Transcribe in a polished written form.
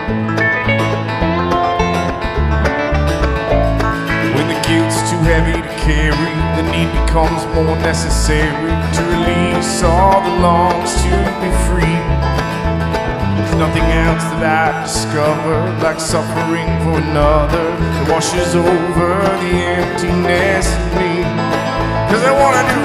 When the guilt's too heavy to carry, the need becomes more necessary to release all that longs to be free. There's nothing else that I've discovered like suffering for another that washes over the emptiness in me. 'Cause I wanna do